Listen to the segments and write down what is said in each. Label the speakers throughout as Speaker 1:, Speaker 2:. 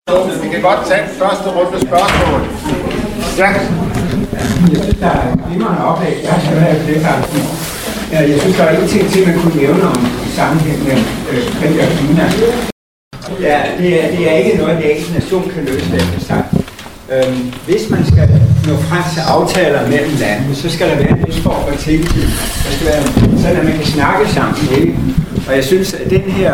Speaker 1: Vi kan godt tage første runde spørgsmål. Ja.
Speaker 2: Jeg synes, der er en glimrende oplæg. Jeg har været på det her. Jeg synes, der er en ting til, man kunne nævne om sammenhæng med krig og klima. Ja, det er ikke noget, en enkelt nation kan løse det for sig. Hvis man skal nå frem til aftaler mellem lande, så skal der være en vis form for tillid. Der skal være sådan, at man kan snakke sammen, ikke? Og jeg synes, at den her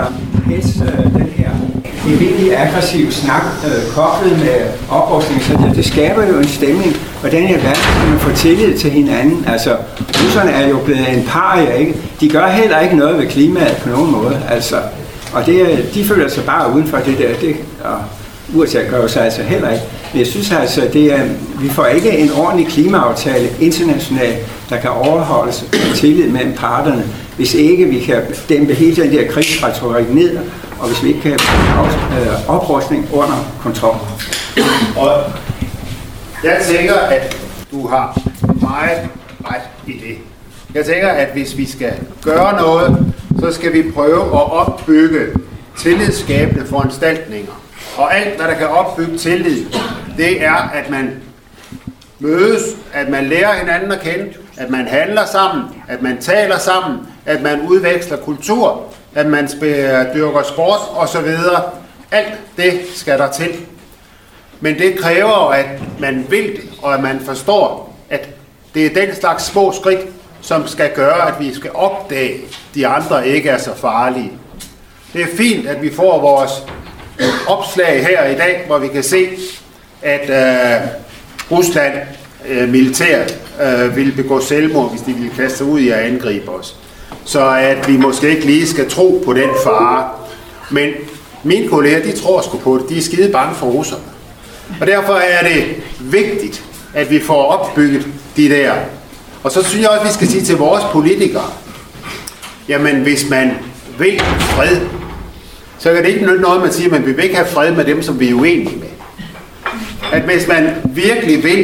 Speaker 2: virkelig aggressiv snak, koblet med oprustning, så det skaber jo en stemning, hvordan i verden kan man få tillid til hinanden. Altså, russerne er jo blevet en paria, ikke? De gør heller ikke noget ved klimaet på nogen måde, altså. Og de føler sig bare uden for det der, og USA gør jo sig altså heller ikke. Men jeg synes altså, vi får ikke en ordentlig klimaaftale internationalt, der kan overholdes tillid mellem parterne, hvis ikke vi kan dæmpe hele den der krigsretorik ned, og hvis vi ikke kan oprustning under kontrol.
Speaker 1: Og jeg tænker, at du har meget ret i det. Jeg tænker, at hvis vi skal gøre noget, så skal vi prøve at opbygge tillidsskabende foranstaltninger. Og alt, hvad der kan opbygge tillid, det er, at man mødes, at man lærer hinanden at kende, at man handler sammen, at man taler sammen, at man udveksler kultur, at man dyrker sport osv. Alt det skal der til. Men det kræver, at man vil det, og at man forstår, at det er den slags små skridt, som skal gøre, at vi skal opdage, at de andre ikke er så farlige. Det er fint, at vi får vores opslag her i dag, hvor vi kan se, at Rusland militært vil begå selvmord, hvis de vil kaste sig ud i at angribe os. Så at vi måske ikke lige skal tro på den fare. Men mine kolleger, de tror sgu på det. De er skide bange for russerne. Og derfor er det vigtigt, at vi får opbygget de der. Og så synes jeg også, at vi skal sige til vores politikere, jamen hvis man vil fred, så kan det ikke nytte noget, man siger, at man vil ikke have fred med dem, som vi er uenige med. At hvis man virkelig vil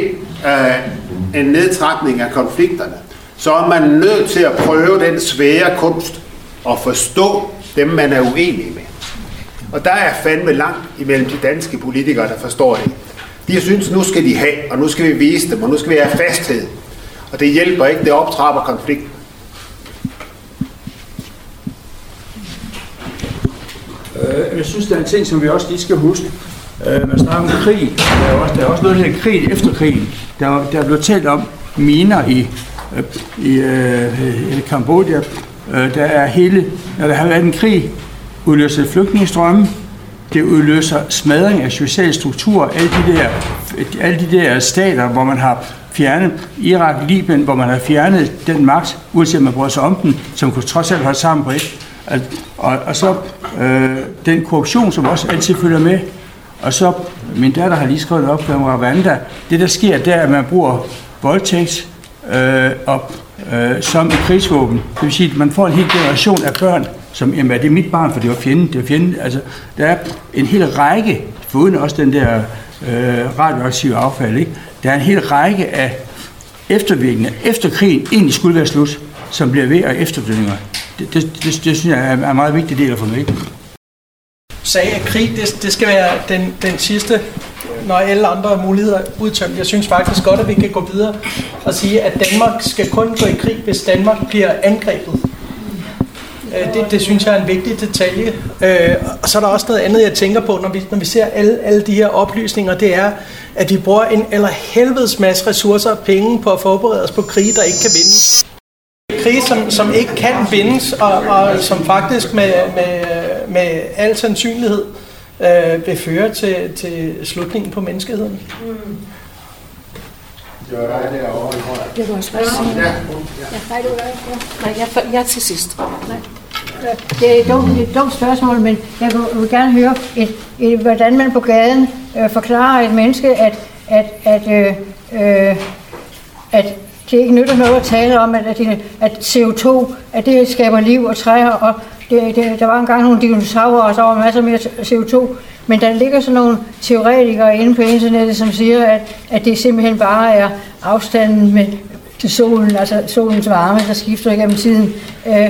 Speaker 1: en nedtrapning af konflikterne, så er man nødt til at prøve den svære kunst og forstå dem, man er uenige med. Og der er fandme langt imellem de danske politikere, der forstår det. De synes, nu skal de have, og nu skal vi vise dem, og nu skal vi have fasthed. Og det hjælper ikke, det optrapper konflikten.
Speaker 3: Jeg synes, der er en ting, som vi også lige skal huske. Man snakker om krig. Der er også noget, der hedder krig efter krigen. Der er blevet talt om miner i Kambodja. Når der har været en krig, udløser flygtningestrømme. Det udløser smadring af sociale strukturer. Alle de der stater, hvor man har fjernet Irak, Libyen, hvor man har fjernet den magt, uanset om man bryder sig om den, som kunne trods alt holde sammen på et. Og så den korruption, som også altid følger med. Og så, min datter har lige skrevet op om Rwanda. Det, der sker, der er, at man bruger voldtægt som et krigsvåben. Det vil sige, at man får en hel generation af børn, som, jamen, det er mit barn, for det var fjenden. Altså, der er en hel række, foruden også den der radioaktive affald, ikke? Der er en hel række af eftervirkninger, efter krigen egentlig skulle være slut, som bliver ved af efterdønninger. Det synes jeg er en meget vigtig del at få med.
Speaker 4: Sagde, at krig det skal være den sidste, når alle andre muligheder er udtømt. Jeg synes faktisk godt, at vi kan gå videre og sige, at Danmark skal kun gå i krig, hvis Danmark bliver angrebet. Det synes jeg er en vigtig detalje. Og så er der også noget andet, jeg tænker på, når vi ser alle de her oplysninger, det er, at vi bruger en eller helvedes masse ressourcer og penge på at forberede os på krige, der ikke kan vindes. Krige, som ikke kan vindes, og som faktisk med al sandsynlighed vil føre til slutningen på menneskeheden.
Speaker 1: Det var dig derovre.
Speaker 5: Det var også jeg er til sidst. Det er et dumt spørgsmål, men jeg vil gerne høre, hvordan man på gaden forklarer et menneske, at det ikke nytter noget at tale om, at CO2, at det skaber liv og træer, og der var engang nogle dinosaurer, og så var masser mere CO2, men der ligger sådan nogle teoretikere inde på internettet, som siger, at det simpelthen bare er afstanden til solen, altså solens varme, der skifter igennem tiden.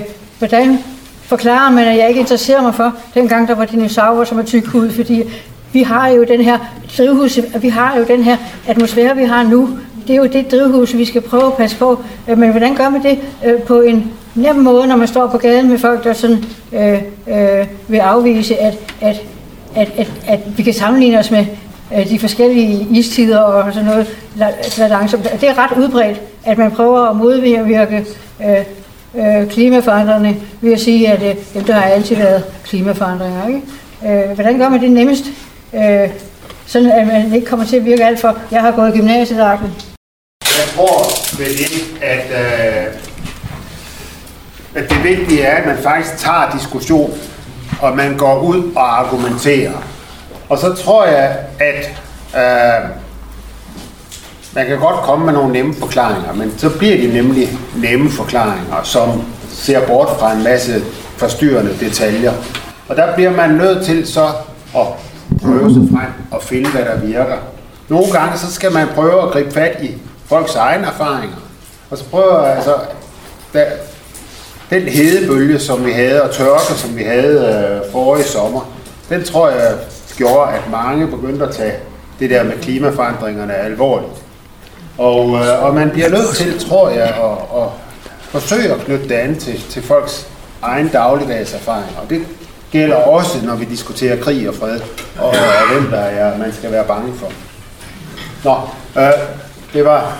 Speaker 5: Hvordan forklarer man, at jeg ikke interesserer mig for, dengang der var dinosaurer, som er tyk hud, fordi vi har jo den her drivhus, vi har jo den her atmosfære, vi har nu. Det er jo det drivhus, vi skal prøve at passe på. Men hvordan gør man det på en nem måde, når man står på gaden med folk, der sådan vil afvise, at vi kan sammenligne os med de forskellige istider og sådan noget langsomt. Det er ret udbredt, at man prøver at modvirke klimaforandringerne ved at sige, at der har altid været klimaforandringer. Ikke? Hvordan gør man det nemmest? Sådan at man ikke kommer til at virke alt for. Jeg har gået i gymnasiet, Arken.
Speaker 1: Jeg tror ved det, at det vigtige er, at man faktisk tager diskussion, og man går ud og argumenterer. Og så tror jeg, at man kan godt komme med nogle nemme forklaringer, men så bliver de nemlig nemme forklaringer, som ser bort fra en masse forstyrrende detaljer. Og der bliver man nødt til så at prøve sig frem og finde, hvad der virker. Nogle gange så skal man prøve at gribe fat i folks egne erfaringer. Og så prøve altså den hedebølge, som vi havde, og tørke, som vi havde forrige sommer, den tror jeg gjorde, at mange begyndte at tage det der med klimaforandringerne alvorligt. Og man bliver nødt til, tror jeg, at forsøge at knytte det an til folks egen dagligdags erfaringer. Og det gælder også, når vi diskuterer krig og fred, og hvem der er, man skal være bange for. Nå, det var...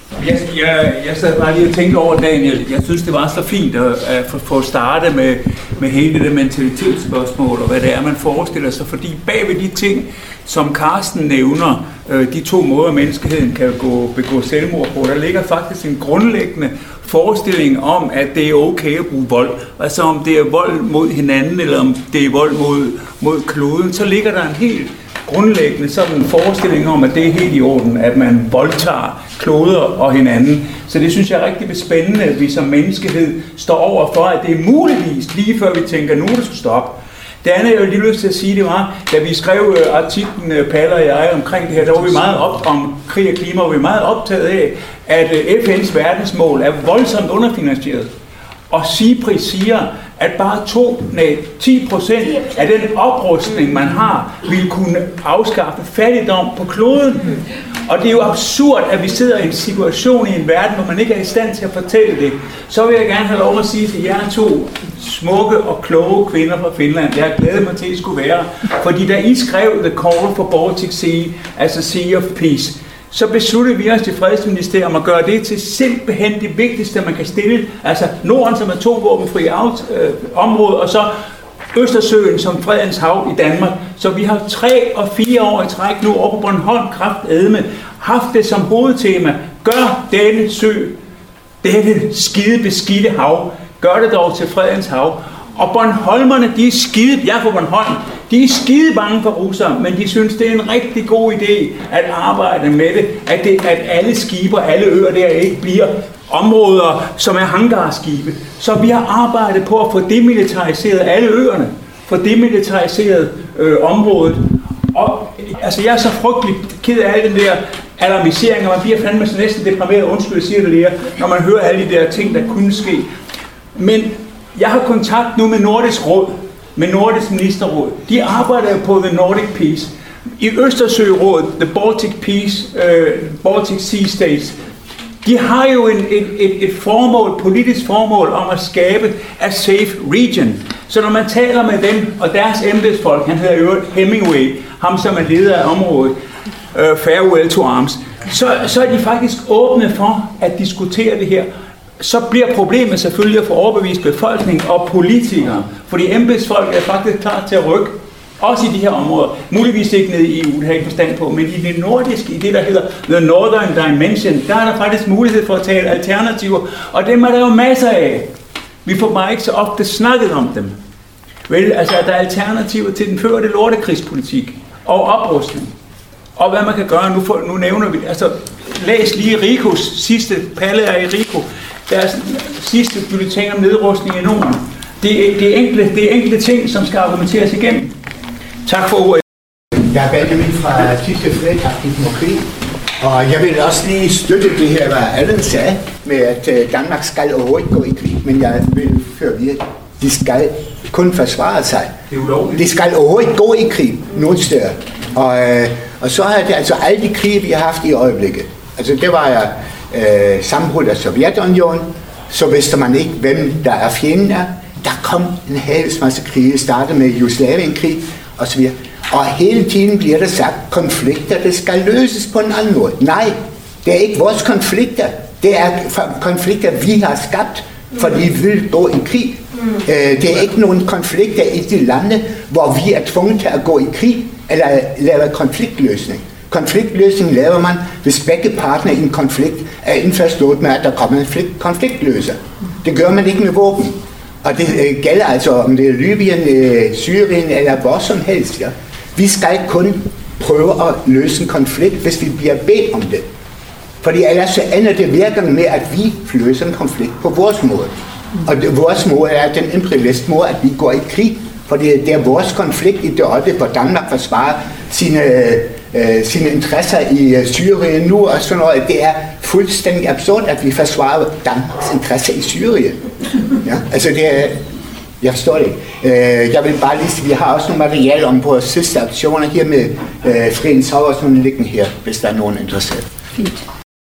Speaker 6: Jeg sad bare lige og tænkte over, Daniel. Jeg synes, det var så fint at få startet med hele det mentalitetsspørgsmål, og hvad det er, man forestiller sig. Fordi bagved de ting, som Carsten nævner, de 2 måder, menneskeheden kan begå selvmord på, der ligger faktisk en grundlæggende forestilling om, at det er okay at bruge vold. Altså om det er vold mod hinanden, eller om det er vold mod kloden, så ligger der en helt grundlæggende sådan en forestilling om, at det er helt i orden, at man voldtager kloder og hinanden. Så det synes jeg er rigtig spændende, at vi som menneskehed står over for, at det er muligvis lige før vi tænker, nu det skal stoppe. Det andet, jeg vil lige lyst til at sige, det var, da vi skrev artiklen, Palle og jeg, omkring det her, der var vi meget om krig og klima, og vi er meget optaget af, at FN's verdensmål er voldsomt underfinansieret. Og CIPRI siger, at bare 10% af den oprustning, man har, vil kunne afskaffe fattigdom på kloden. Og det er jo absurd, at vi sidder i en situation i en verden, hvor man ikke er i stand til at fortælle det. Så vil jeg gerne have lov at sige til jer 2 smukke og kloge kvinder fra Finland, jeg har glædet mig til, at I skulle være. Fordi da I skrev The Call for Baltic Sea, altså Sea of Peace, så besluttede vi os til Fredsministeriet om at gøre det til simpelthen det vigtigste, man kan stille. Altså Norden som atomvåbenfri område, og så Østersøen som fredens hav i Danmark. Så vi har 3 og 4 år i træk nu over på Bornholm kraftedme haft det som hovedtema. Gør denne sø, dette skide beskidte hav, gør det dog til fredens hav. Og Bornholmerne, de er skide, jeg er fra Bornholm, de er skide bange for russere, men de synes, det er en rigtig god idé at arbejde med det, at alle skibe og alle øer der ikke bliver områder, som er hangarskibe. Så vi har arbejdet på at få demilitariseret alle øerne, få demilitariseret området. Og altså, jeg er så frygtelig ked af al den der alarmisering, og man bliver fandme så næsten deprimeret, undskyld, jeg siger det lige, når man hører alle de der ting, der kunne ske. Men jeg har kontakt nu med Nordisk Råd, med Nordisk Ministerråd. De arbejder jo på The Nordic Peace. I Østersørådet, The Baltic Peace, Baltic Sea States, de har jo et formål, politisk formål om at skabe a safe region. Så når man taler med dem og deres embedsfolk, han hedder jo Hemingway, ham som er leder af området, Farewell to Arms, så er de faktisk åbne for at diskutere det her. Så bliver problemet selvfølgelig at få overbevist befolkning og politikere, fordi embedsfolk er faktisk klar til at rykke, også i de her områder. Muligvis ikke ned i EU, det har jeg ikke forstand på, men i det nordiske, i det der hedder The Northern Dimension, der er der faktisk mulighed for at tale alternativer, og dem er der jo masser af. Vi får bare ikke så ofte snakket om dem. Vel, altså at der er alternativer til den førte lortekrigspolitik og oprustning. Og hvad man kan gøre, nu nævner vi, altså læs lige Rikos sidste, Palle er i Rico, deres sidste bulletin om nedrustning i Norden. Det er enkelte ting, som skal argumenteres igennem. Tak for ordet.
Speaker 7: Jeg er Benjamin fra Tyske Fredsaktivisme og Krig, og jeg vil også lige støtte det her, hvad Allen sagde, med at Danmark skal overhovedet gå i krig, men jeg vil føre videre. De skal kun forsvare sig.
Speaker 6: Det er ulovligt.
Speaker 7: De skal overhovedet gå i krig nogle steder. Og så er det altså alle de krige, vi har haft i øjeblikket. Altså det var sammenbrud af Sovjetunionen, så vidste man ikke, hvem der er fjenden er. Der kom en hel masse krige, startede med Jugoslavienkrig og så videre. Og hele tiden bliver der sagt, konflikter, det skal løses på en anden måde. Nej, det er ikke vores konflikter. Det er konflikter, vi har skabt, fordi vi vil gå i krig. Det er ikke nogen konflikter i de lande, hvor vi er tvunget til at gå i krig, eller lave konfliktløsning. Konfliktløsning laver man, hvis begge partner i en konflikt er indforstået med, at der kommer en konfliktløser. Det gør man ikke med våben. Og det gælder altså, om det er Libyen, Syrien eller hvor som helst. Ja. Vi skal kun prøve at løse en konflikt, hvis vi bliver bedt om det. Fordi ellers så ender det virkelig med, at vi løser en konflikt på vores måde. Og vores måde er den imperialist måde, at vi går i krig. Fordi det er vores konflikt i det øjeblik, hvor Danmark forsvarer sine interesser i Syrien nu og sådan noget. Det er fuldstændig absurd, at vi forsvarer Danmarks interesser i Syrien. Ja, altså det er, jeg forstår det ikke. Jeg vil bare lige sige, vi har også nogle materiale om vores sidste aktioner her med Fredens Hav og sådan nogle liggende her, hvis der er nogen interesseret.
Speaker 8: Fint.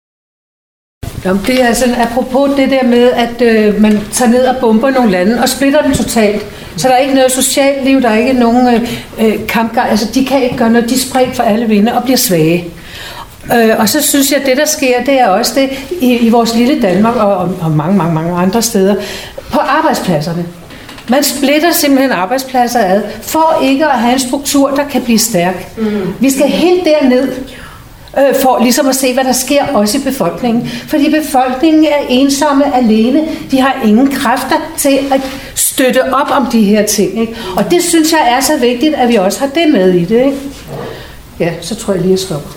Speaker 8: Det er sådan, apropos det der med, at man tager ned og bomber nogle lande og splitter dem totalt. Så der er ikke noget socialt liv, der er ikke nogen kampgang. Altså, de kan ikke gøre noget, de er spredt for alle vinde og bliver svage. Og så synes jeg, at det, der sker, det er også det i vores lille Danmark og mange andre steder på arbejdspladserne. Man splitter simpelthen arbejdspladser ad, for ikke at have en struktur, der kan blive stærk. Vi skal helt derned, for ligesom at se, hvad der sker også i befolkningen. Fordi befolkningen er ensomme alene. De har ingen kræfter til at støtte op om de her ting. Ikke? Og det synes jeg er så vigtigt, at vi også har det med i det. Ikke? Ja, så tror jeg lige, at stopper.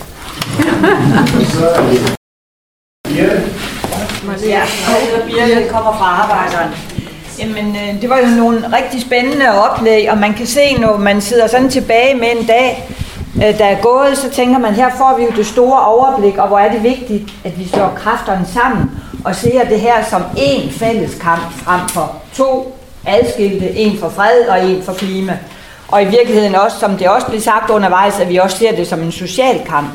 Speaker 9: Ja, Birte kommer fra Arbejderen. Jamen, det var jo nogle rigtig spændende oplæg, og man kan se, når man sidder sådan tilbage med en dag, der er gået, så tænker man, her får vi jo det store overblik, og hvor er det vigtigt, at vi slår kræfterne sammen og ser det her som én fælles kamp frem for to adskilte, en for fred og en for klima. Og i virkeligheden også, som det også blev sagt undervejs, at vi også ser det som en social kamp.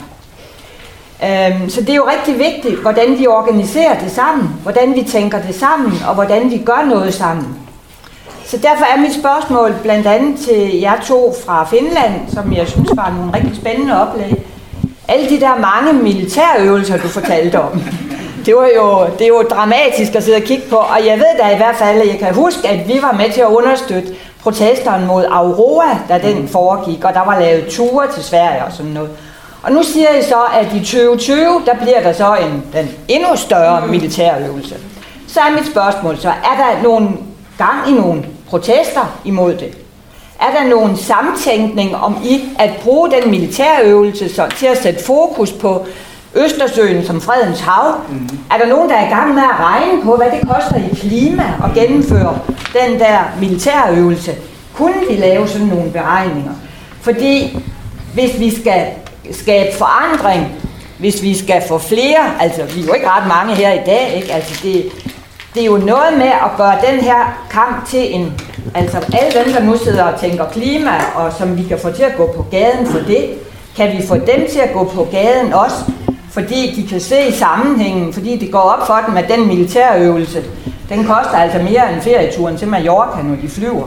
Speaker 9: Så det er jo rigtig vigtigt, hvordan vi organiserer det sammen, hvordan vi tænker det sammen, og hvordan vi gør noget sammen. Så derfor er mit spørgsmål blandt andet til jer to fra Finland, som jeg synes var nogle rigtig spændende oplæg. Alle de der mange militærøvelser, du fortalte om, det er jo dramatisk at sidde og kigge på, og jeg ved da i hvert fald, at jeg kan huske, at vi var med til at understøtte protesterne mod Aurora, da den foregik, og der var lavet ture til Sverige og sådan noget. Og nu siger I så, at i 2020, der bliver der så den endnu større militærøvelse. Så er mit spørgsmål så, er der nogen gang i nogle protester imod det? Er der nogen samtænkning om at bruge den militærøvelse så, til at sætte fokus på Østersøen som fredens hav? Er der nogen, der er i gang med at regne på, hvad det koster i klima at gennemføre den der militærøvelse? Kunne vi lave sådan nogle beregninger? Fordi hvis vi skal skabe forandring, hvis vi skal få flere, altså vi er jo ikke ret mange her i dag, ikke? Altså det er jo noget med at gøre den her kamp til en, altså alle dem, der nu sidder og tænker klima, og som vi kan få til at gå på gaden for det, kan vi få dem til at gå på gaden også, fordi de kan se sammenhængen, fordi det går op for dem, at den militærøvelse, den koster altså mere end ferieturen til Mallorca, når de flyver.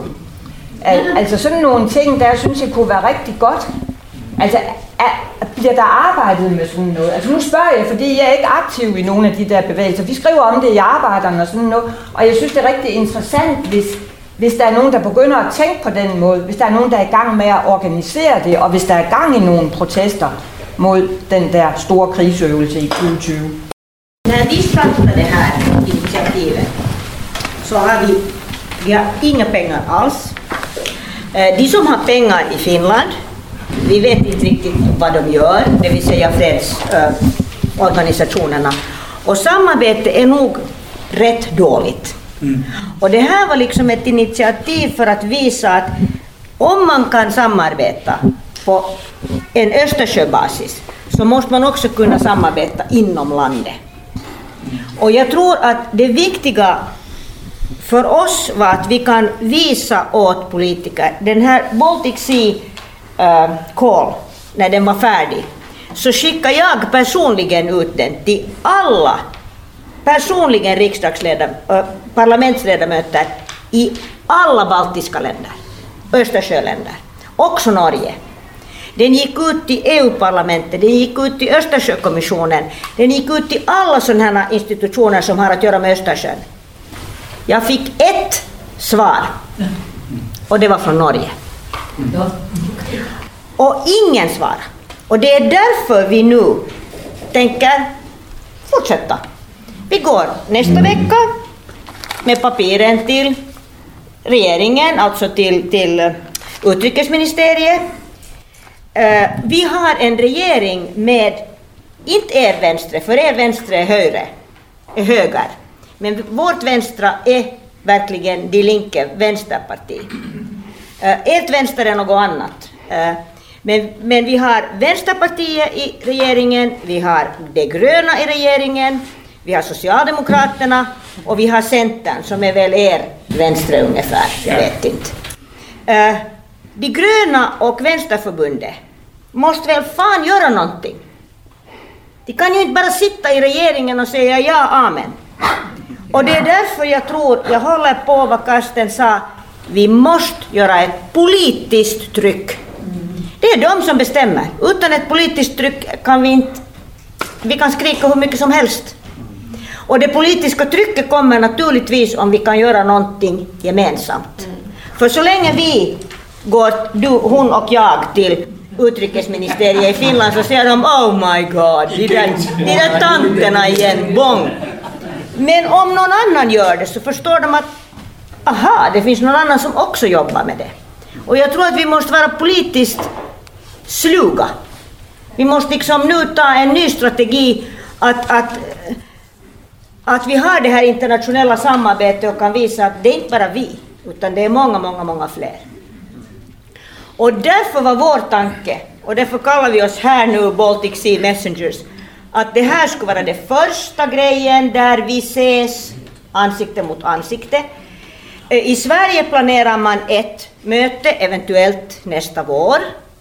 Speaker 9: Altså sådan nogle ting, der synes jeg kunne være rigtig godt. Altså, bliver der arbejdet med sådan noget? Altså nu spørger jeg, fordi jeg er ikke aktiv i nogle af de der bevægelser. Vi skriver om det i Arbejderen og sådan noget, og jeg synes, det er rigtig interessant, hvis der er nogen, der begynder at tænke på den måde, hvis der er nogen, der er i gang med at organisere det, og hvis der er gang i nogle protester mod den der store krigsøvelse i 2020.
Speaker 10: När vi startade det här initiativet så har vi har inga pengar alls. De som har pengar i Finland, vi vet inte riktigt vad de gör, det vill säga fredsorganisationerna. Och samarbete är nog rätt dåligt. Och det här var liksom ett initiativ för att visa att om man kan samarbeta på en Östersjöbasis så måste man också kunna samarbeta inom landet. Och jag tror att det viktiga för oss var att vi kan visa åt politiker den här Baltic Sea Call när den var färdig, så skickade jag personligen ut den till alla personligen parlamentsledamöter i alla baltiska länder, Östersjöländer, också Norge. Den gick ut till EU-parlamentet, den gick ut till Östersjökommissionen, den gick ut till alla sådana här institutioner som har att göra med Östersjön. Jag fick ett svar, och det var från Norge. Och ingen svar. Och det är därför vi nu tänker fortsätta. Vi går nästa vecka med papiren till regeringen, alltså till utrikesministeriet. Vi har en regering med, inte er vänstre, för er vänstre är höger. Men vårt vänstra är verkligen Die Linke, vänsterparti. Ert vänster är något annat. Men vi har Vänsterpartiet i regeringen, vi har De gröna i regeringen, vi har Socialdemokraterna och vi har Centern som är väl er vänstre ungefär, jag vet inte. De gröna och Vänsterförbundet måste väl fan göra någonting. De kan ju inte bara sitta i regeringen och säga ja, amen. Och det är därför jag håller på vad Karsten sa, vi måste göra ett politiskt tryck. Det är de som bestämmer. Utan ett politiskt tryck kan vi kan skrika hur mycket som helst. Och det politiska trycket kommer naturligtvis om vi kan göra någonting gemensamt. För så länge vi går, hon och jag, till utrikesministeriet i Finland så säger de oh my god, de där tanterna igen, bong. Men om någon annan gör det så förstår de att aha, det finns någon annan som också jobbar med det. Och jag tror att vi måste vara politiskt sluga. Vi måste liksom nu ta en ny strategi att vi har det här internationella samarbetet och kan visa att det är inte bara vi, utan det är många fler. Och därför var vår tanke, och därför kallar vi oss här nu Baltic Sea Messengers, att det här skulle vara det första grejen där vi ses ansikte mot ansikte. I Sverige planerar man ett möte, eventuellt nästa vår.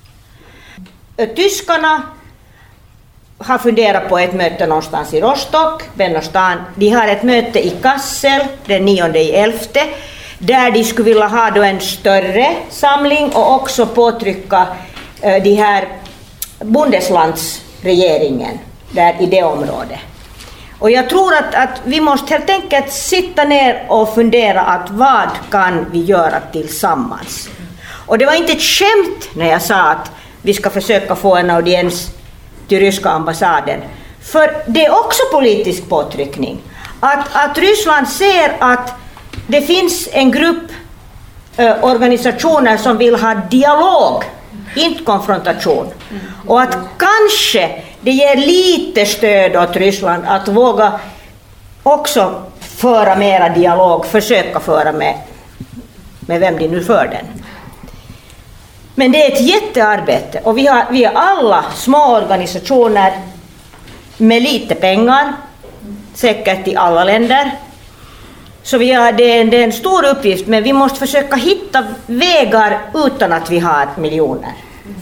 Speaker 10: Tyskarna har funderat på ett möte någonstans i Rostock, Bennostan. De har ett möte i Kassel den 9/11, där de skulle vilja ha då en större samling och också påtrycka de här Bundeslandsregeringen där i det området. Och jag tror att vi måste helt enkelt sitta ner och fundera att vad kan vi göra tillsammans. Och det var inte ett skämt när jag sa att vi ska försöka få en audiens till ryska ambassaden. För det är också politisk påtryckning. Att Ryssland ser att det finns en grupp organisationer som vill ha dialog, inte konfrontation. Och att kanske det ger lite stöd åt Ryssland att våga också föra mera dialog, försöka föra med vem de nu för den. Men det är ett jättearbete och vi är alla små organisationer med lite pengar, säkert i alla länder. Så det är en stor uppgift, men vi måste försöka hitta vägar utan att vi har miljoner.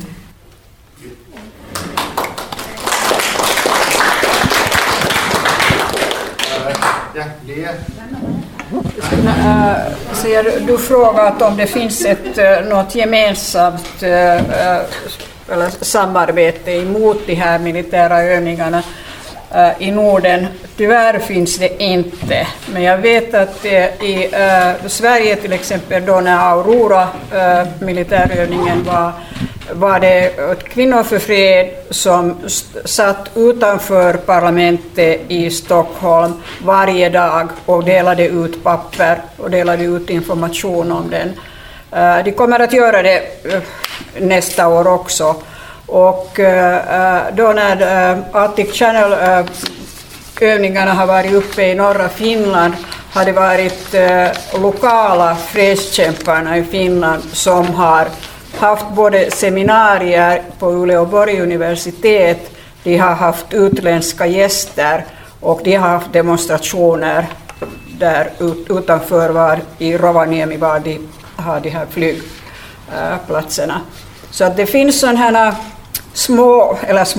Speaker 11: Du frågat om det finns något gemensamt eller samarbete emot de här militära övningarna i Norden. Tyvärr finns det inte, men jag vet att i Sverige till exempel då när Aurora militärövningen var det Kvinnor för fred som satt utanför parlamentet i Stockholm varje dag och delade ut papper och delade ut information om den. De kommer att göra det nästa år också. Och då när Arctic Channel övningarna har varit uppe i norra Finland har det varit lokala fredskämparna i Finland som har haft både seminarier på Uleåborg universitet, de har haft utländska gäster och de har haft demonstrationer där utanför var i Rovaniemi var de har de här flygplatserna. Så att det finns sådana här små,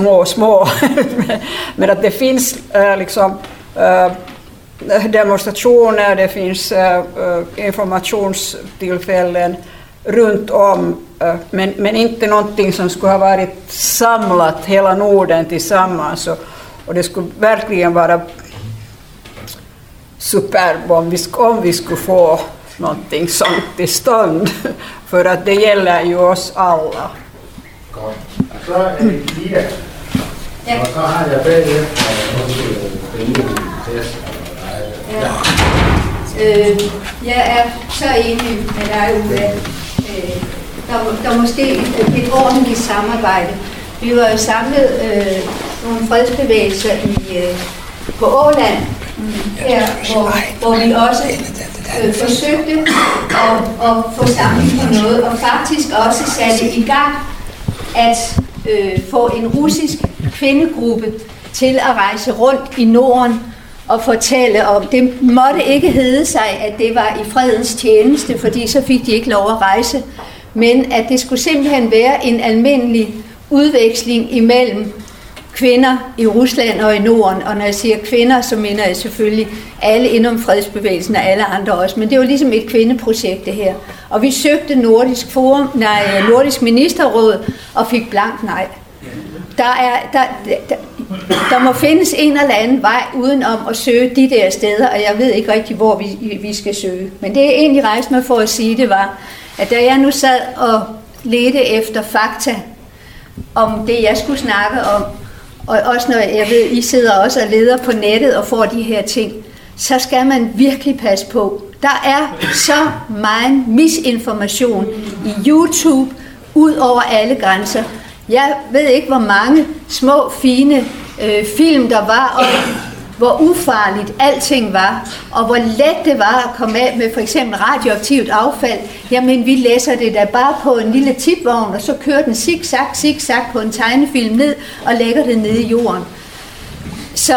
Speaker 11: men att det finns liksom demonstrationer, det finns informationstillfällen runt om, men inte någonting som skulle ha varit samlat hela Norden tillsammans, och det skulle verkligen vara superb om vi skulle få någonting sånt till stånd, för att det gäller ju oss alla.
Speaker 1: Så er det Ida. Og så har jeg bagefter også test.
Speaker 12: Jeg er så enig med dig, Ulla. Der er måske et ordentligt samarbejde. Vi var jo samlet nogle fredsbevægelser på Åland, her, hvor vi også forsøgte at få samling på noget, og faktisk også satte i gang at få en russisk kvindegruppe til at rejse rundt i Norden og fortælle om, det måtte ikke hedde sig, at det var i fredens tjeneste, fordi så fik de ikke lov at rejse, men at det skulle simpelthen være en almindelig udveksling imellem kvinder i Rusland og i Norden, og når jeg siger kvinder, så mener jeg selvfølgelig alle inden fredsbevægelsen og alle andre også, men det var ligesom et kvindeprojekt det her. Og vi søgte Nordisk Ministerråd og fik blankt nej. Der må findes en eller anden vej udenom at søge de der steder, og jeg ved ikke rigtig, hvor vi skal søge. Men det jeg egentlig rejste mig for at sige, det var, at da jeg nu sad og ledte efter fakta om det, jeg skulle snakke om, og også når jeg ved, I sidder også og leder på nettet og får de her ting, så skal man virkelig passe på. Der er så meget misinformation i YouTube ud over alle grænser. Jeg ved ikke, hvor mange små, fine film der var, og hvor ufarligt alting var, og hvor let det var at komme af med for eksempel radioaktivt affald. Jamen, vi læser det da bare på en lille tipvogn, og så kører den zigzag på en tegnefilm ned, og lægger det ned i jorden. Så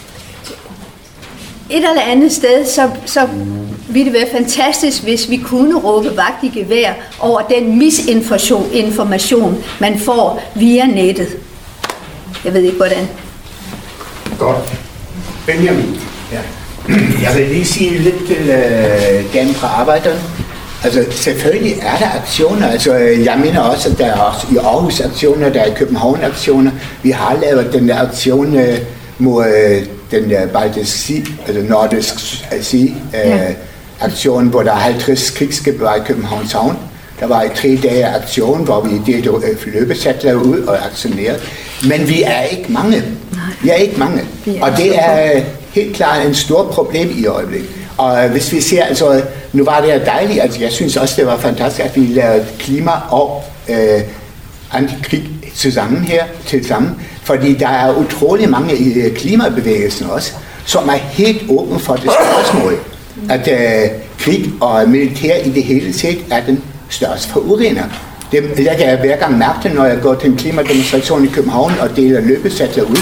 Speaker 12: et eller andet sted, så ville det være fantastisk, hvis vi kunne råbe vagt i gevær over den misinformation, man får via nettet. Jeg ved ikke, hvordan.
Speaker 7: Godt. Benjamin. Ja. Jeg vil lige sige lidt til dem fra arbejderne. Altså, selvfølgelig er der aktioner. Altså, jeg mener også, at der er også i Aarhus aktioner, der er i København aktioner. Vi har lavet den der aktion mod den der Baltisk Sea, altså Nordisk Sea aktion, hvor der er 50 krigsskibe i Københavns Havn. Der var i 3 dage aktion, hvor vi delte løbesatler ud og aktionerede. Men vi er ikke mange. Vi er ikke mange. Og det er helt klart en stor problem i øjeblikket. Og hvis vi ser, altså, nu var det dejligt, altså jeg synes også, det var fantastisk, at vi lavede klima og antikrig sammen her, fordi der er utrolig mange i klimabevægelsen også, som er helt åbne for det spørgsmål, at krig og militær i det hele set er den største forurener. Det lægger jeg hver gang mærke til, når jeg går til en klimademonstration i København og deler løbesatler ud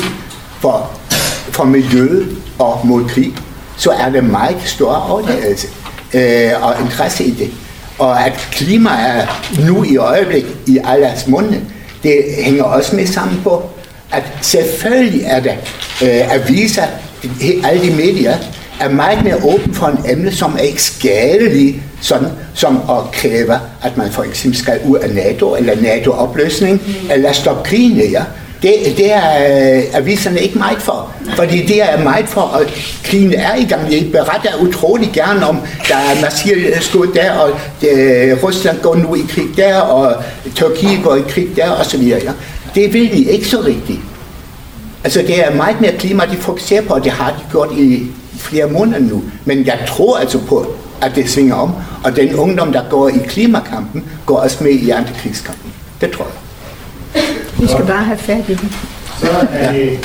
Speaker 7: for miljøet og mod krig, så er det meget stor overlevelse og interesse i det. Og at klima er nu i øjeblik i alles munde, det hænger også med sammen på, at selvfølgelig er der aviser, alle de medier, er meget mere åben for en emne, som er ikke skadelig, sådan som at kræve, at man for eksempel skal ud af NATO, eller NATO-opløsning, eller stoppe krigen, ja. Det er aviserne ikke meget for, fordi det er meget for, at krigen er i gang. De beretter utrolig gerne om, der er massive skud der, og Rusland går nu i krig der, og Tyrkiet går i krig der, og så videre. Ja. Det vil de ikke så rigtigt. Altså det er meget mere klima, de fokuserer på, og det har de gjort i flere måneder nu. Men jeg tror altså på, at det svinger om, og den ungdom, der går i klimakampen, går også med i antikrigskampen. Det tror jeg.
Speaker 5: Vi skal bare have fat i den.
Speaker 1: Så er det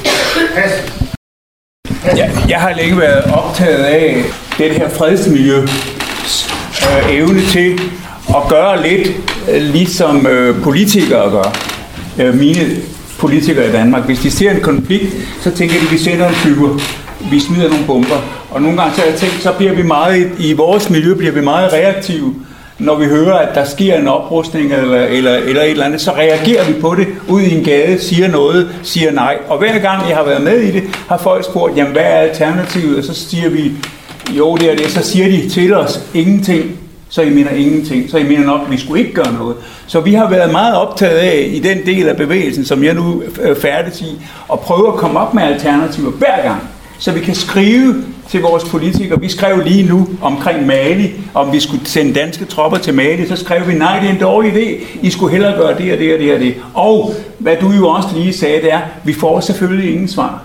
Speaker 6: Jeg har længe været optaget af det her fredsmiljø evne til at gøre lidt ligesom politikere gør. Mine politikere i Danmark. Hvis de ser en konflikt, så tænker de, at vi sender en flyver, vi smider nogle bomber. Og nogle gange så har jeg tænkt, så bliver vi meget, i vores miljø bliver vi meget reaktive. når vi hører, at der sker en oprustning eller et eller andet, så reagerer vi på det ud i en gade, siger noget, siger nej. Og hver gang jeg har været med i det, har folk spurgt, jamen hvad er alternativet? Og så siger vi, jo det er det, så siger de til os ingenting. Så I mener ingenting. Så I mener nok, at vi skulle ikke gøre noget. Så vi har været meget optaget af, i den del af bevægelsen, som jeg nu færdig i, at prøve at komme op med alternativer hver gang. Så vi kan skrive til vores politikere. Vi skrev lige nu omkring Mali, om vi skulle sende danske tropper til Mali. Så skrev vi, nej, det er en dårlig idé. I skulle hellere gøre det og det og det og det. Og hvad du jo også lige sagde, det er, vi får selvfølgelig ingen svar.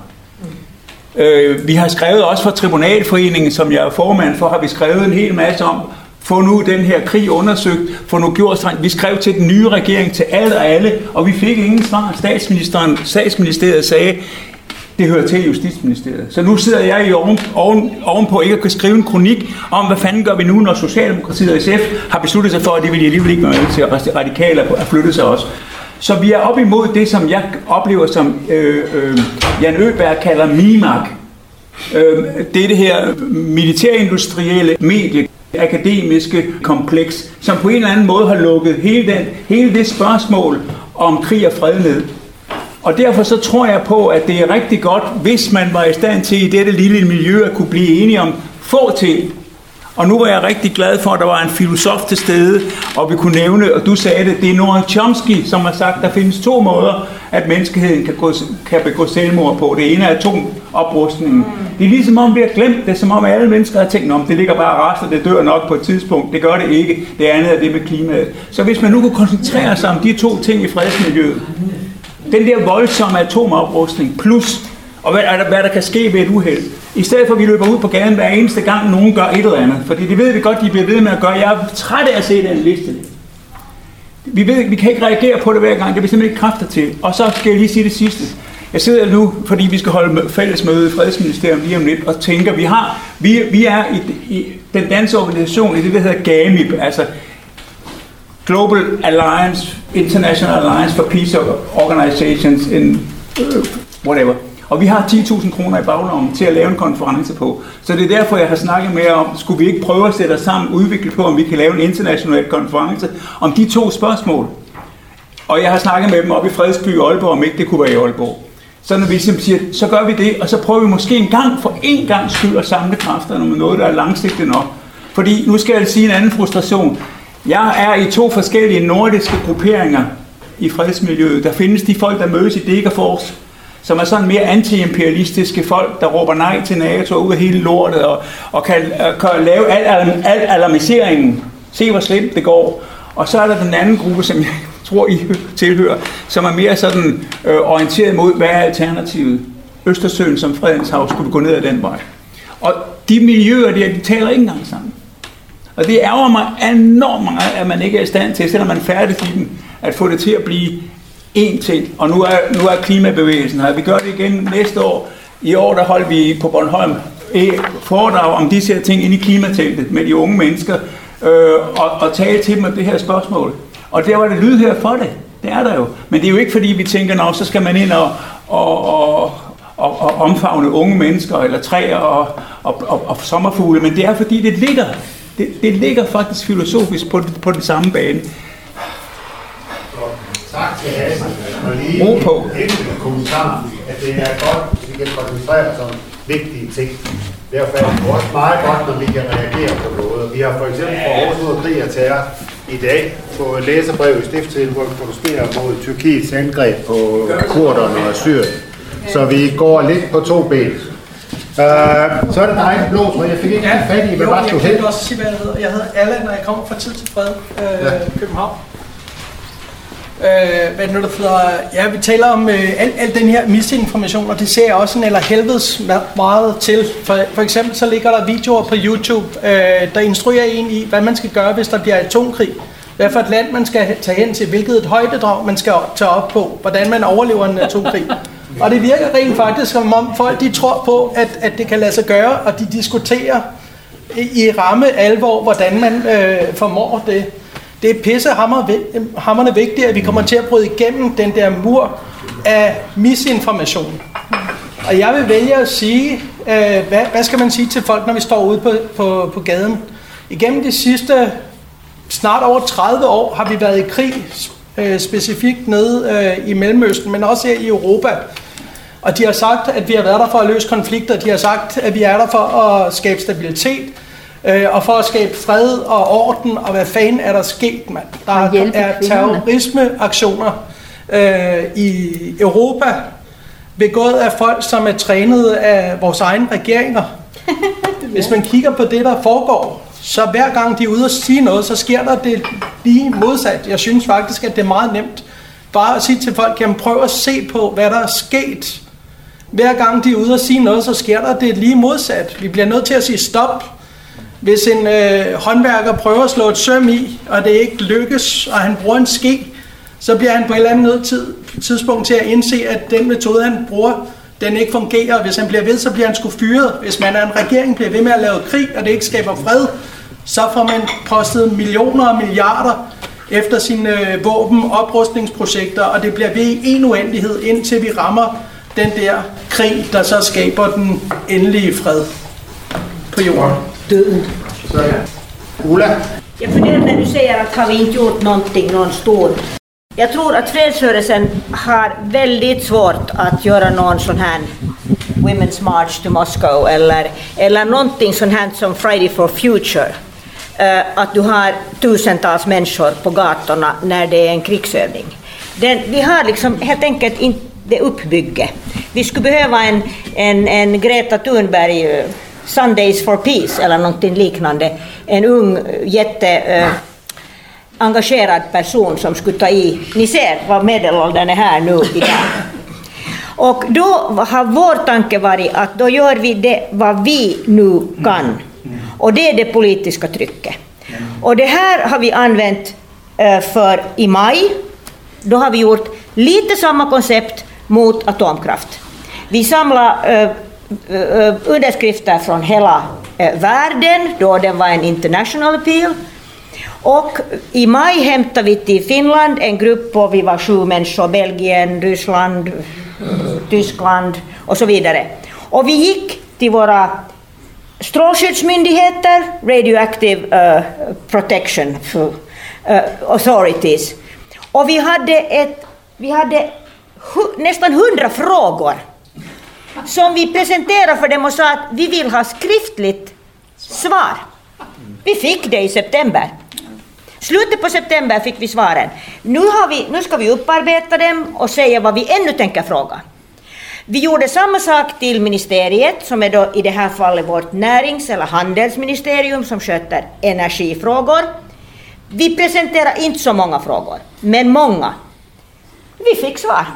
Speaker 6: Vi har skrevet også for Tribunalforeningen, som jeg er formand for, har vi skrevet en hel masse om, få nu den her krig undersøgt, få nu gjort strengt. Vi skrev til den nye regering, til alle, og vi fik ingen svar. Statsministeriet sagde, det hører til Justitsministeriet. Så nu sidder jeg ovenpå ikke at kunne skrive en kronik om, hvad fanden gør vi nu, når Socialdemokratiet og SF har besluttet sig for, at de vil alligevel ikke være med til at radikale at flytte sig også. Så vi er op imod det, som jeg oplever som Jan Øberg kalder MIMAK. Det her militærindustrielle medie, akademiske kompleks, som på en eller anden måde har lukket hele det spørgsmål om krig og fred ned. Og derfor så tror jeg på, at det er rigtig godt, hvis man var i stand til i dette lille miljø at kunne blive enige om få ting. Og nu var jeg rigtig glad for, at der var en filosof til stede, og vi kunne nævne, og du sagde det, det er Noam Chomsky, som har sagt, at der findes 2 måder, at menneskeheden kan begå selvmord på. Det ene er atomoprustningen. Det er ligesom om vi har glemt det, som om alle mennesker har tænkt, om det ligger bare og rester, det dør nok på et tidspunkt. Det gør det ikke. Det andet er det med klimaet. Så hvis man nu kunne koncentrere sig om de 2 ting i fredsmiljøet, den der voldsomme atomoprustning plus, og hvad der kan ske ved et uheld. I stedet for, at vi løber ud på gaden hver eneste gang, nogen gør et eller andet. Fordi det ved vi godt, de bliver ved med at gøre. Jeg er træt af at se den liste. Vi kan ikke reagere på det hver gang. Det er vi simpelthen ikke kræfter til. Og så skal jeg lige sige det sidste. Jeg sidder nu, fordi vi skal holde fællesmøde i Fredsministeriet lige om lidt, og tænker, vi er i den danske organisation, i det, der hedder GAMIP, altså Global Alliance, International Alliance for Peace Organizations in whatever. Og vi har 10.000 kroner i baglommen til at lave en konference på. Så det er derfor, jeg har snakket med om, skulle vi ikke prøve at sætte os sammen, udvikle på, om vi kan lave en international konference om de 2 spørgsmål. Og jeg har snakket med dem op i Fredsby og Aalborg, om ikke det kunne være i Aalborg. Så når vi siger, så gør vi det, og så prøver vi måske for en gang skyld at samle kræfterne med noget, der er langsigtet nok. Fordi, nu skal jeg sige en anden frustration. Jeg er i 2 forskellige nordiske grupperinger i fredsmiljøet. Der findes de folk, der mødes i Degerfors, som er sådan mere anti-imperialistiske folk, der råber nej til NATO ud af hele lortet, og kan lave al alarmiseringen. Se, hvor slemt det går. Og så er der den anden gruppe, som jeg tror, I tilhører, som er mere sådan orienteret mod, hvad er alternativet? Østersøen som fredens hav, skulle gå ned ad den vej. Og de miljøer der, de taler ikke engang sammen. Og det ærger mig enormt meget, at man ikke er i stand til, selvom man er færdig i dem, at få det til at blive én ting. Og nu er klimabevægelsen her. Vi gør det igen næste år. I år der holdt vi på Bornholm foredrag om disse her ting inde i klimateltet med de unge mennesker, og tale til dem om det her spørgsmål. Og der var det lyd her for det. Det er der jo. Men det er jo ikke fordi vi tænker, så skal man ind og omfavne unge mennesker eller træer og sommerfugle, men det er fordi det ligger faktisk filosofisk på den samme bane.
Speaker 1: Tak til Hasse. Og lige en kommentar, at det er godt, at vi kan koncentrere os om vigtige ting. Derfor er det også meget godt, når vi kan reagere på noget. Vi har for eksempel for Aarhus mod krig og terror i dag fået læserbrev i Stiftstidende, hvor vi protesterer mod Tyrkiets angreb på kurderne og Syrien. Så vi går lidt på 2 ben. Så er det dig, blå, så jeg fik ikke fat i, hvad var du
Speaker 4: helt? Jeg kan også sige, hvad jeg hedder. Jeg hedder Allan, når jeg kommer fra Tid til Fred, København. Hvad nu der hedder? Ja, vi taler om al den her misinformation, og det ser jeg også en eller helvedes meget til. For eksempel så ligger der videoer på YouTube, der instruerer en i, hvad man skal gøre, hvis der bliver atomkrig. Hvad for et land man skal tage hen til, hvilket et højdedrag man skal tage op på, hvordan man overlever en atomkrig. Og det virker rent faktisk, som om folk de tror på, at det kan lade sig gøre, og de diskuterer i ramme alvor, hvordan man formår det. Det er pissehammerende vigtigt, at vi kommer til at bryde igennem den der mur af misinformation. Og jeg vil vælge at sige, hvad skal man sige til folk, når vi står ude på gaden? Igennem de sidste snart over 30 år har vi været i krig, specifikt nede i Mellemøsten, men også her i Europa. Og de har sagt, at vi har været der for at løse konflikter. De har sagt, at vi er der for at skabe stabilitet, og for at skabe fred og orden. Og hvad fanden er der sket, mand? Der er terrorismeaktioner i Europa, begået af folk, som er trænet af vores egne regeringer. Hvis man kigger på det, der foregår, så hver gang de er ude og sige noget, så sker der det lige modsat. Jeg synes faktisk, at det er meget nemt bare at sige til folk, jamen prøv at se på, hvad der er sket. Hver gang de er ude og sige noget, så sker der det lige modsat. Vi bliver nødt til at sige stop. Hvis en håndværker prøver at slå et søm i, og det ikke lykkes, og han bruger en ske, så bliver han på et eller andet tidspunkt til at indse, at den metode, han bruger, den ikke fungerer. Hvis han bliver ved, så bliver han sgu fyret. Hvis man er en regering, bliver ved med at lave krig, og det ikke skaber fred, så får man postet millioner og milliarder efter sine våben-oprustningsprojekter, og det bliver ved i en uendelighed, indtil vi rammer den der krig, der så skaber den endelige fred på jorden.
Speaker 10: Døden.
Speaker 1: Ulla?
Speaker 10: Jag funderar när du säger att har vi inte gjort någon stor. Jag tror att fredsrörelsen har väldigt svårt att göra någon sån här Women's March to Moscow eller någonting sånt här som Friday for Future. Att du har tusentals människor på gatorna när det är en krigsövning. Vi har liksom helt enkelt inte det uppbygge. Vi skulle behöva en Greta Thunberg Sundays for Peace eller någonting liknande. En ung engagerad person som skulle ta i. Ni ser vad medelåldern är här nu idag. Och då har vår tanke varit att då gör vi det vad vi nu kan. Och det är det politiska trycket. Och det här har vi använt för i maj. Då har vi gjort lite samma koncept mot atomkraft. Vi samlar underskrifter från hela världen, då det var en international appeal. Och i maj hämtade vi till Finland en grupp på, vi var 7 människor, Belgien, Ryssland, Tyskland och så vidare. Och vi gick till våra strålskyddsmyndigheter, Radioactive Protection Authorities. Och vi hade nästan 100 frågor som vi presenterade för dem och sa att vi vill ha skriftligt svar. Vi fick det i september. Slutet på september fick vi svaren. Nu ska vi upparbeta dem och säga vad vi ännu tänker fråga. Vi gjorde samma sak till ministeriet, som är då i det här fallet vårt närings- eller handelsministerium som sköter energifrågor. Vi presenterar inte så många frågor, men många. Vi fick svar.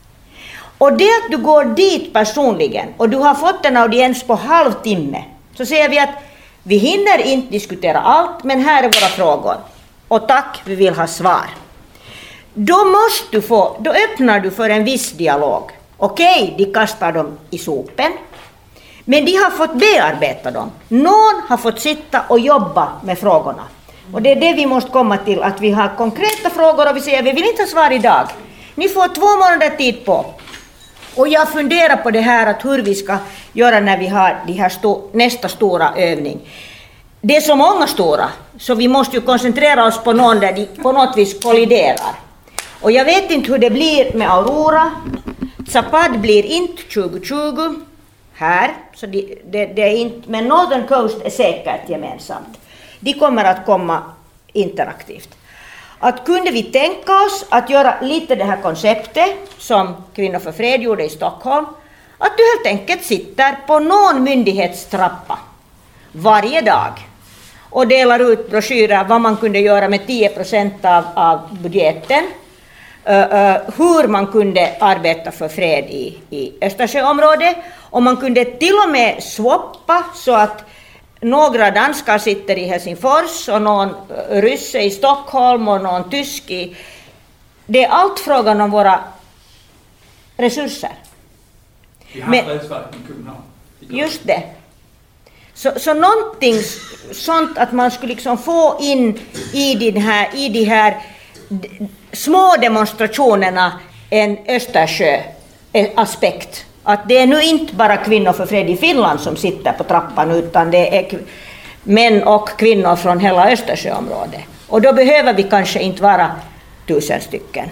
Speaker 10: Och det att du går dit personligen och du har fått en audiens på halvtimme, så säger vi att vi hinner inte diskutera allt, men här är våra frågor. Och tack, vi vill ha svar. Då öppnar du för en viss dialog. Okej, de kastar dem i sopen, men de har fått bearbeta dem. Någon har fått sitta och jobba med frågorna. Och det är det vi måste komma till, att vi har konkreta frågor och vi säger vi vill inte ha svar idag. Ni får 2 månader tid på. Och jag funderar på det här att hur vi ska göra när vi har de här nästa stora övning. Det är så många stora, så vi måste ju koncentrera oss på någon där de på något vis kolliderar. Och jag vet inte hur det blir med Aurora. Zapad blir inte 2020 här, så det är inte, men Northern Coast är säkert gemensamt. De kommer att komma interaktivt. Att kunde vi tänka oss att göra lite det här konceptet som Kvinnor för fred gjorde i Stockholm, att du helt enkelt sitter på någon myndighetstrappa varje dag och delar ut broschyrer vad man kunde göra med 10% av budgeten, hur man kunde arbeta för fred i Östersjöområdet, och man kunde till och med swappa så att några danskar sitter i Helsingfors och någon rysse i Stockholm och någon tysk i... Det är allt frågan om våra resurser.
Speaker 6: Vi har fredsvakten i København.
Speaker 10: Just det. Så någonting sånt att man skulle liksom få in i de här små demonstrationerna en Östersjö-aspekt. Att det är nu inte bara Kvinnor för fred i Finland som sitter på trappan, utan det är män och kvinnor från hela Östersjöområdet. Och då behöver vi kanske inte vara 1000 stycken.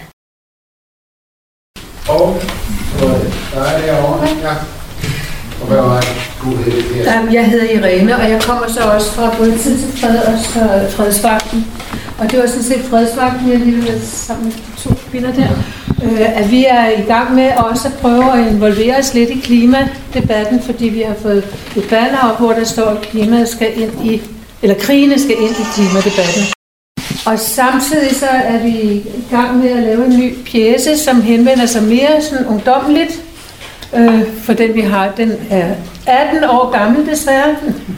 Speaker 1: Og der er derovre. Ja. Og hvad var det?
Speaker 8: Jeg hedder Irene, og jeg kommer så også fra både Tid til Fred og Fredsvagten. Og det var sådan set Fredsvagten, jeg lige ved sammen med de 2 kvinder der, at vi er i gang med også at prøve at involvere os lidt i klimadebatten, fordi vi har fået et banner op, hvor der står, at krigene skal ind i klimadebatten. Og samtidig så er vi i gang med at lave en ny pjece, som henvender sig mere sådan ungdommeligt. For den vi har, den er 18 år gammel desværre.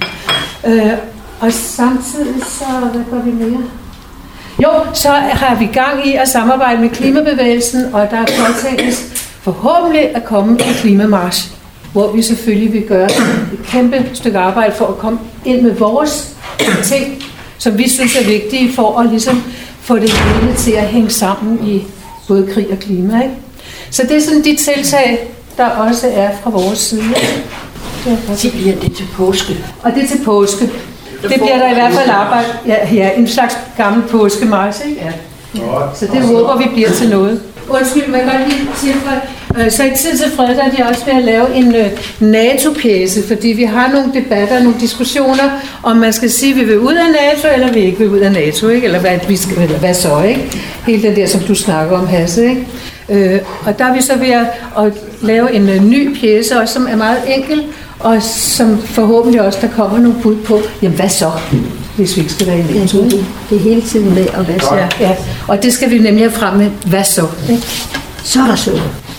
Speaker 8: Og samtidig så, hvad gør vi mere? Jo, så har vi gang i at samarbejde med klimabevægelsen, og der er påtænkt forhåbentlig at komme en klimamarch, hvor vi selvfølgelig vil gøre et kæmpe stykke arbejde for at komme ind med vores ting, som vi synes er vigtige for at ligesom få det hele til at hænge sammen i både krig og klima. Ikke? Så det er sådan de tiltag, der også er fra vores side.
Speaker 13: Så bliver det til påske.
Speaker 8: Og det er til påske. Det bliver der i hvert fald arbejde. Ja, en slags gammel påskemars, ikke? Ja. Så det håber vi bliver til noget. Undskyld, man kan godt lige tilføje. Så i Tid til Fred, der er de også ved at lave en NATO-pjece, fordi vi har nogle debatter, nogle diskussioner, om man skal sige, at vi vil ud af NATO, eller vi ikke vil ud af NATO, ikke? Eller hvad så, ikke? Hele det der, som du snakker om, Hasse, ikke? Og der er vi så ved at lave en ny pjece, også, som er meget enkel, og som forhåbentlig også, der kommer nogle bud på, jamen hvad så, hvis vi ikke skal være i NATO?
Speaker 13: Det er hele tiden med, og hvad så?
Speaker 8: Ja, og det skal vi nemlig have frem med, hvad så? Ikke?
Speaker 13: Så er der så.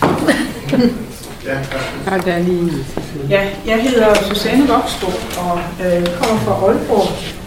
Speaker 14: Ja, jeg hedder Susanne Voksbo og kommer fra Aalborg,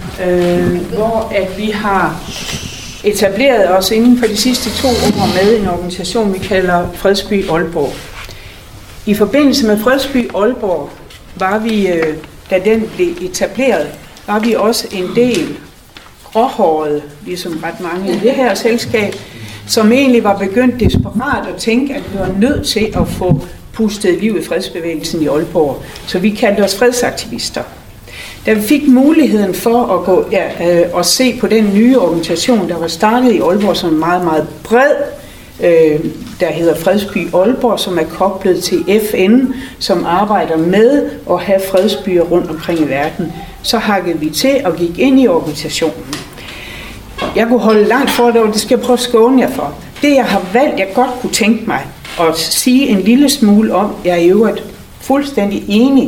Speaker 14: hvor at vi har etableret os inden for de sidste 2 år med en organisation, vi kalder Fredsby Aalborg. I forbindelse med Fredsby Aalborg var vi, da den blev etableret, var vi også en del gråhårede, ligesom ret mange i det her selskab, som egentlig var begyndt desperat at tænke, at vi var nødt til at få pustet liv i fredsbevægelsen i Aalborg. Så vi kaldte os fredsaktivister. Da vi fik muligheden for at gå og se på den nye organisation, der var startet i Aalborg, som er meget, meget bred, der hedder Fredsby Aalborg, som er koblet til FN, som arbejder med at have fredsbyer rundt omkring i verden, så hakkede vi til og gik ind i organisationen. Jeg kunne holde langt for det, og det skal jeg prøve at skåne jer for. Det jeg har valgt, jeg godt kunne tænke mig at sige en lille smule om, jeg er i øvrigt fuldstændig enig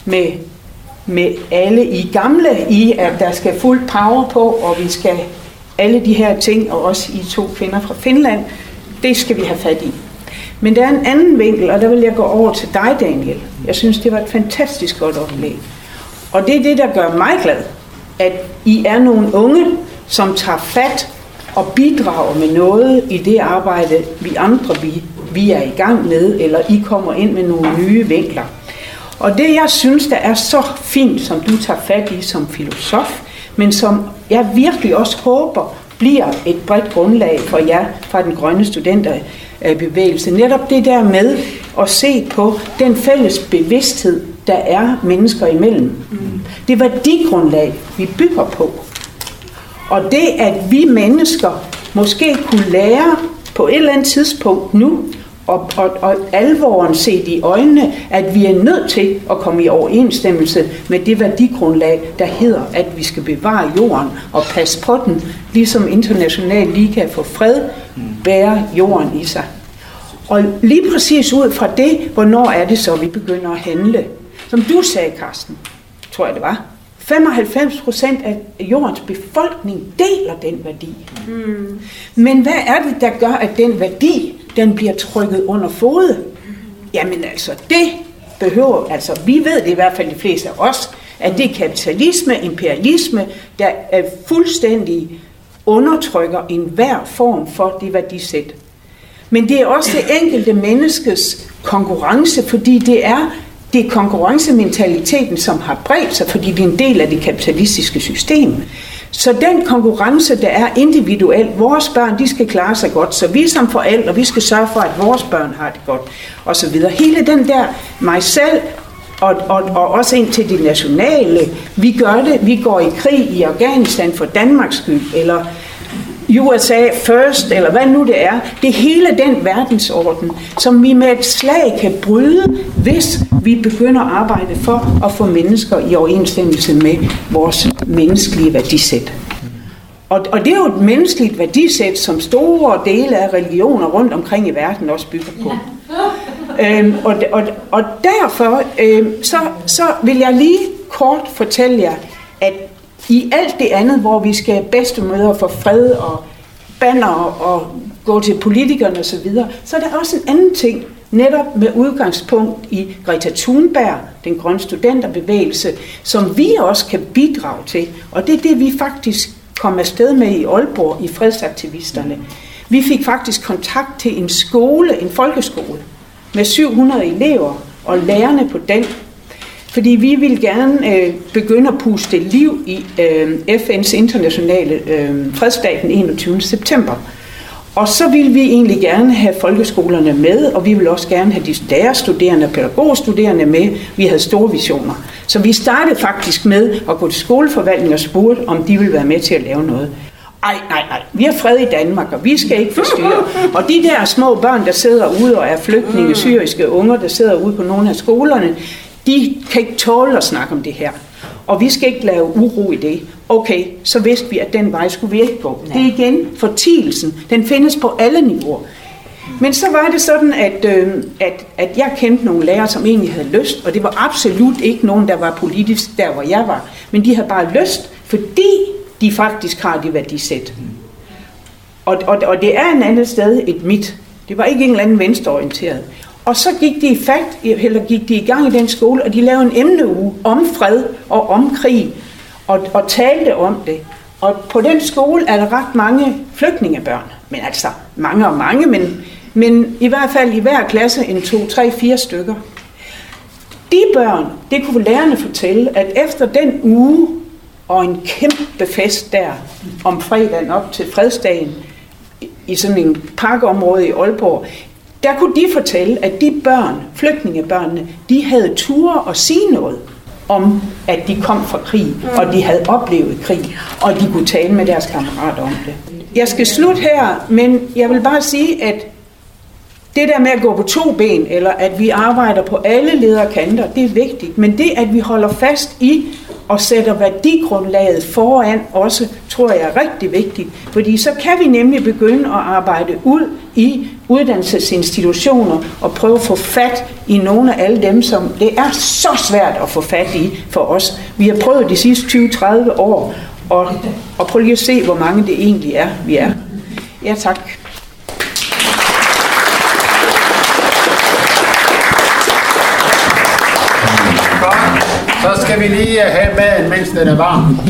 Speaker 14: med alle i gamle i, at der skal fuld power på, og vi skal alle de her ting, og også I 2 kvinder fra Finland, det skal vi have fat i. Men der er en anden vinkel, og der vil jeg gå over til dig, Daniel. Jeg synes, det var et fantastisk godt oplæg. Og det er det, der gør mig glad, at I er nogle unge, som tager fat og bidrager med noget i det arbejde, vi andre vi er i gang med, eller I kommer ind med nogle nye vinkler. Og det, jeg synes, der er så fint, som du tager fat i som filosof, men som jeg virkelig også håber bliver et bredt grundlag for jer fra den grønne studenterbevægelse. Netop det der med at se på den fælles bevidsthed, der er mennesker imellem. Det er værdigrundlag, vi bygger på. Og det, at vi mennesker måske kunne lære på et eller andet tidspunkt nu, og alvoren set i øjnene, at vi er nødt til at komme i overensstemmelse med det værdigrundlag, der hedder, at vi skal bevare jorden og passe på den, ligesom International Liga for Fred bærer jorden i sig. Og lige præcis ud fra det, hvornår er det så, vi begynder at handle? Som du sagde, Carsten, tror jeg det var, 95% af jordens befolkning deler den værdi. Men hvad er det, der gør, at den værdi, den bliver trykket under fode? Jamen altså, det behøver, altså vi ved det i hvert fald de fleste af os, at det er kapitalisme, imperialisme, der er fuldstændig undertrykker enhver form for det værdisæt. Men det er også det enkelte menneskes konkurrence, fordi det er konkurrencementaliteten, som har bredt sig, fordi det er en del af det kapitalistiske system. Så den konkurrence, der er individuel, vores børn, de skal klare sig godt, så vi som forældre, vi skal sørge for, at vores børn har det godt, og så videre. Hele den der, mig selv, og også ind til det nationale, vi gør det, vi går i krig i Afghanistan for Danmarks skyld, eller USA first, eller hvad nu det er. Det er hele den verdensorden, som vi med et slag kan bryde, hvis vi begynder at arbejde for at få mennesker i overensstemmelse med vores menneskelige værdisæt. Og det er jo et menneskeligt værdisæt, som store dele af religioner rundt omkring i verden også bygger på. Og derfor så vil jeg lige kort fortælle jer, at i alt det andet, hvor vi skal bedstemøder for fred og banner og gå til politikerne osv., så er der også en anden ting, netop med udgangspunkt i Greta Thunberg, den grønne studenterbevægelse, som vi også kan bidrage til. Og det er det, vi faktisk kom afsted med i Aalborg i fredsaktivisterne. Vi fik faktisk kontakt til en skole, en folkeskole, med 700 elever og lærerne på den. Fordi vi vil gerne begynde at puste liv i FN's internationale fredsdag den 21. september. Og så vil vi egentlig gerne have folkeskolerne med, og vi vil også gerne have de lærerstuderende og pædagogstuderende med. Vi havde store visioner. Så vi startede faktisk med at gå til skoleforvaltning og spurgte, om de ville være med til at lave noget. Nej, vi har fred i Danmark, og vi skal ikke forstyrre. Og de der små børn, der sidder ude og er flygtninge, syriske unger, der sidder ude på nogle af skolerne, de kan ikke tåle at snakke om det her. Og vi skal ikke lave uro i det. Okay, så vidste vi, at den vej skulle vi ikke gå. Det er igen fortielsen. Den findes på alle niveauer. Men så var det sådan, at jeg kendte nogle lærere, som egentlig havde lyst, og det var absolut ikke nogen, der var politisk der, hvor jeg var. Men de havde bare lyst, fordi de faktisk har det værdisæt. Og det er en andet sted et mit. Det var ikke en eller anden venstreorienteret. Og så gik de i gang i den skole, og de lavede en emneuge om fred og om krig, og talte om det. Og på den skole er der ret mange flygtningebørn. Men altså, mange, men i hvert fald i hver klasse en 2, 3, 4 stykker. De børn, det kunne lærerne fortælle, at efter den uge og en kæmpe fest der om fredagen op til fredsdagen i sådan en parkområde i Aalborg, der kunne de fortælle, at de børn, flygtningebørnene, de havde ture at sige noget om, at de kom fra krig, og de havde oplevet krig, og de kunne tale med deres kammerater om det. Jeg skal slutte her, men jeg vil bare sige, at det der med at gå på 2 ben, eller at vi arbejder på alle lederkanter, det er vigtigt. Men det, at vi holder fast i og sætter værdigrundlaget foran også, tror jeg er rigtig vigtigt. Fordi så kan vi nemlig begynde at arbejde ud i uddannelsesinstitutioner og prøve at få fat i nogle af alle dem, som det er så svært at få fat i for os. Vi har prøvet de sidste 20-30 år, og prøv lige at se, hvor mange det egentlig er, vi er. Ja, tak.
Speaker 1: Så skal vi lige have maden, mens den er varm.